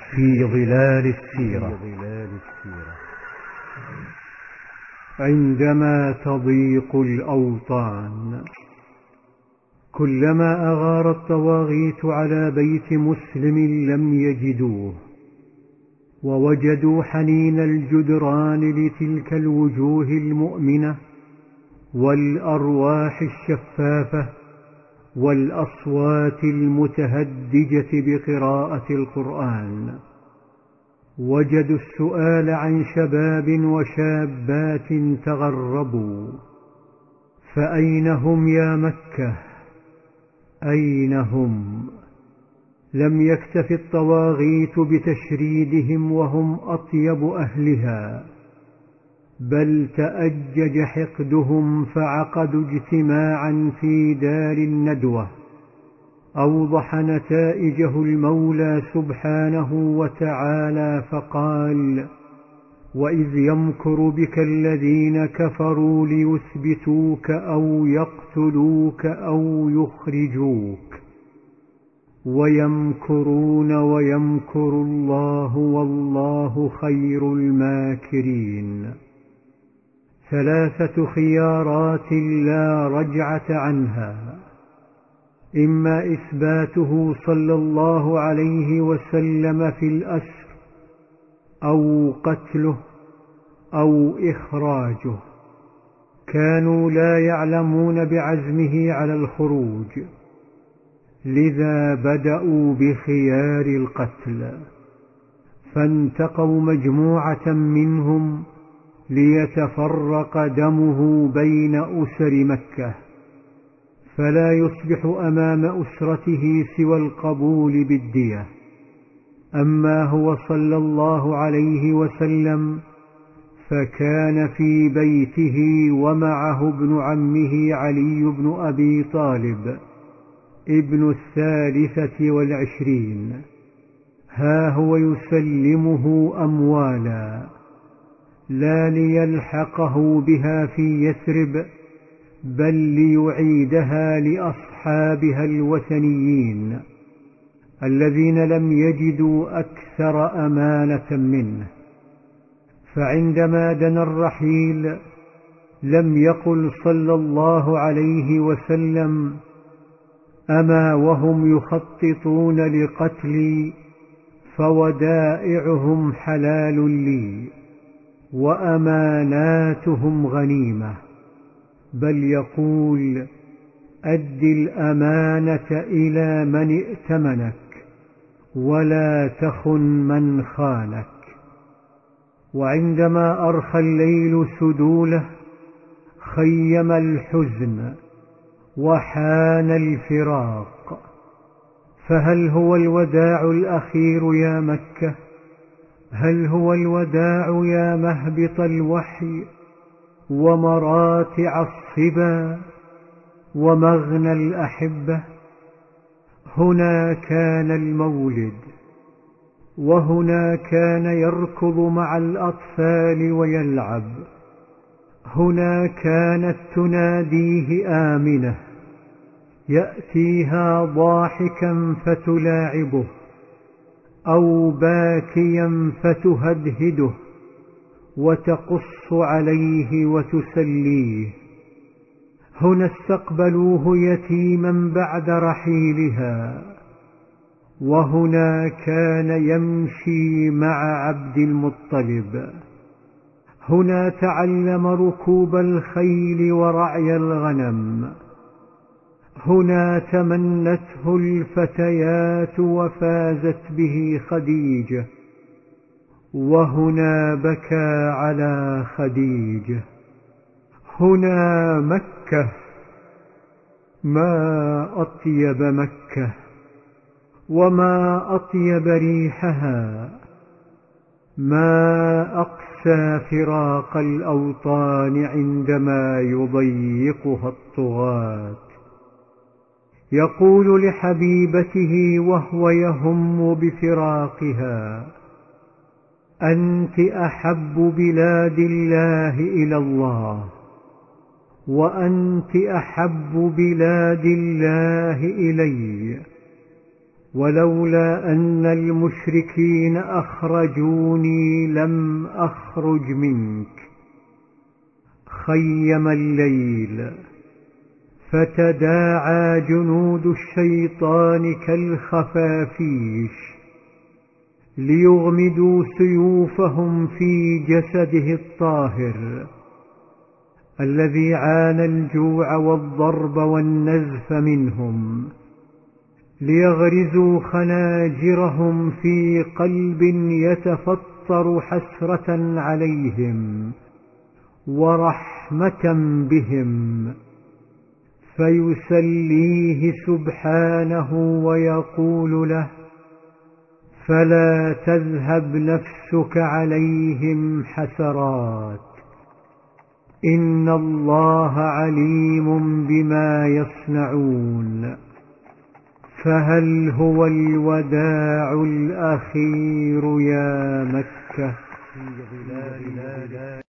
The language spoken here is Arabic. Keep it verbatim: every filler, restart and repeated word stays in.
في ظلال السيرة. عندما تضيق الأوطان، كلما أغار الطواغيت على بيت مسلم لم يجدوه، ووجدوا حنين الجدران لتلك الوجوه المؤمنة والأرواح الشفافة والأصوات المتهدجة بقراءة القرآن. وجدوا السؤال عن شباب وشابات تغربوا: فأين هم يا مكة؟ أين هم؟ لم يكتف الطواغيت بتشريدهم وهم أطيب أهلها، بل تأجج حقدهم فعقدوا اجتماعا في دار الندوة أوضح نتائجه المولى سبحانه وتعالى فقال: وإذ يمكر بك الذين كفروا ليثبتوك أو يقتلوك أو يخرجوك ويمكرون ويمكر الله والله خير الماكرين. ثلاثة خيارات لا رجعة عنها: إما إثباته صلى الله عليه وسلم في الأسر، أو قتله، أو إخراجه. كانوا لا يعلمون بعزمه على الخروج، لذا بدأوا بخيار القتل، فانتقوا مجموعة منهم ليتفرق دمه بين أسر مكة، فلا يصبح أمام أسرته سوى القبول بالدية. أما هو صلى الله عليه وسلم فكان في بيته ومعه ابن عمه علي بن أبي طالب ابن الثالثة والعشرين، ها هو يسلمه أموالا لا ليلحقه بها في يثرب، بل ليعيدها لأصحابها الوثنيين الذين لم يجدوا أكثر أمانة منه. فعندما دنا الرحيل لم يقل صلى الله عليه وسلم: أما وهم يخططون لقتلي فودائعهم حلال لي وأماناتهم غنيمة، بل يقول: أد الأمانة إلى من ائتمنك ولا تخن من خانك. وعندما أرخى الليل سدوله خيم الحزن وحان الفراق، فهل هو الوداع الأخير يا مكة؟ هل هو الوداع يا مهبط الوحي ومراتع الصبا ومغنى الأحبة؟ هنا كان المولد، وهنا كان يركض مع الأطفال ويلعب، هنا كانت تناديه آمنة يأتيها ضاحكا فتلاعبه أو باكيا فتهدهده وتقص عليه وتسليه. هنا استقبلوه يتيما بعد رحيلها، وهنا كان يمشي مع عبد المطلب. هنا تعلم ركوب الخيل ورعي الغنم، هنا تمنته الفتيات وفازت به خديجة، وهنا بكى على خديجة. هنا مكة، ما أطيب مكة وما أطيب ريحها، ما أقسى فراق الأوطان عندما يضيقها الطغاة. يقول لحبيبته وهو يهم بفراقها: أنت أحب بلاد الله إلى الله، وأنت أحب بلاد الله إلي، ولولا أن المشركين أخرجوني لم أخرج منك. خيم الليل فتداعى جنود الشيطان كالخفافيش ليغمدوا سيوفهم في جسده الطاهر الذي عانى الجوع والضرب والنزف منهم، ليغرزوا خناجرهم في قلب يتفطر حسرة عليهم ورحمة بهم، فيسليه سبحانه ويقول له: فلا تذهب نفسك عليهم حسرات، إن الله عليم بما يصنعون. فهل هو الوداع الأخير يا مكة؟